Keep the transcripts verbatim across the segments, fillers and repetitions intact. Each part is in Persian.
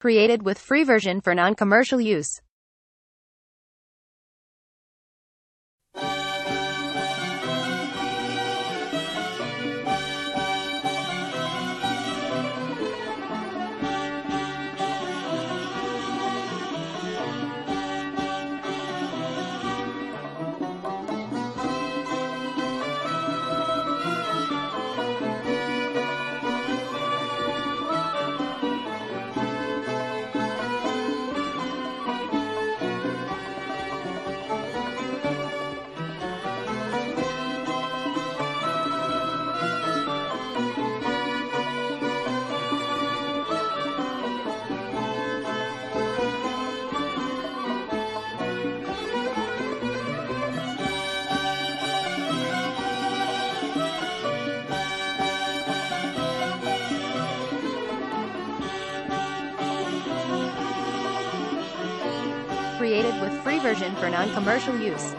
Created with free version for non-commercial use. Created with free version for non-commercial use.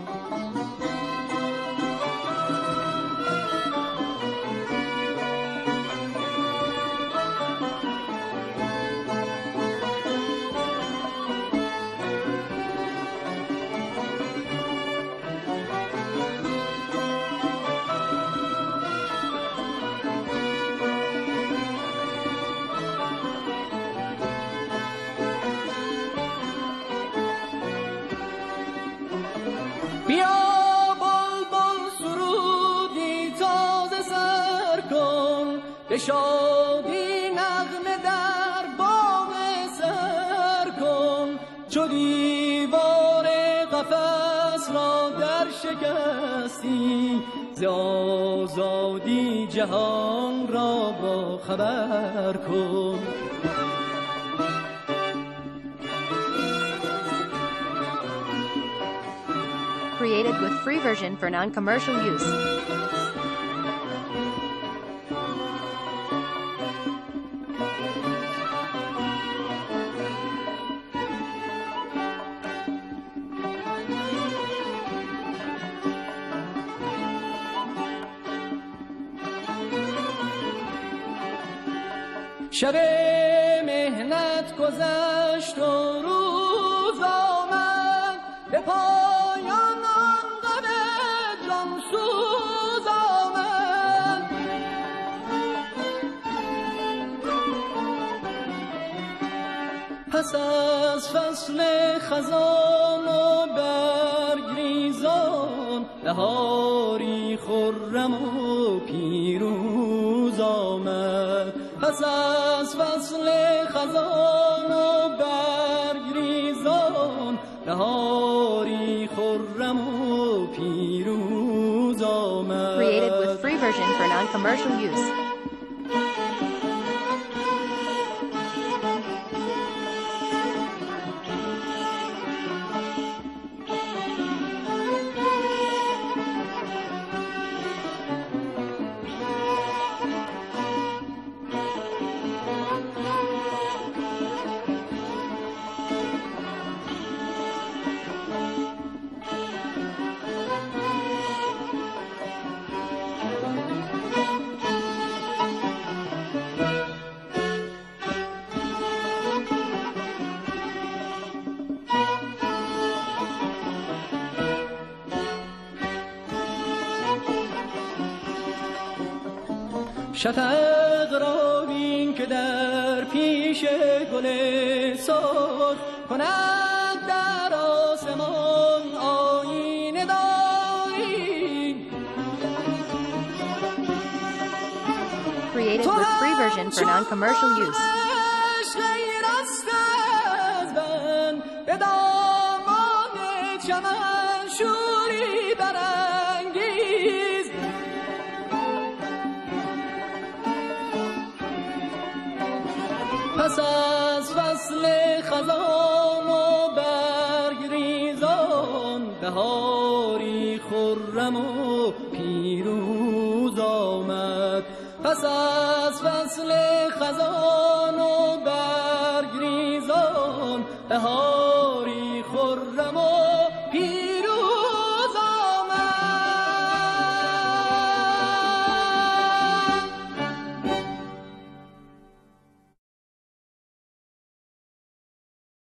بیا بلبل سرودی تازه سر کن، به شادی نغمه در باغ سر کن، چو دیوار قفس را در شکستی، ز آزادی جهان را با خبر کن. Created with free version for non-commercial use. شب مهنت گذشت و روز آمد، به پایان آن غم جانسوز آمد. پس از فصل خزان و برگریزان، بهاری خرم و پیروز آمد. پس از فصل خزان و برگریزان، بهاری خرم و پیروز آمد. Created with free version for non-commercial use. شفق را بین که در پیش گل سرخ، کند در آسمان آیینه داری. Created with free version for non-commercial use. غیر است از من، به دامان چمن شوری برانگیز. پس از فصل خزان و برگریزان، بهاری خرم و پیروز آمد. پس از فصل خزان و برگریزان، بهاری خرم و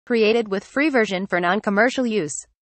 Created with free version for non-commercial use.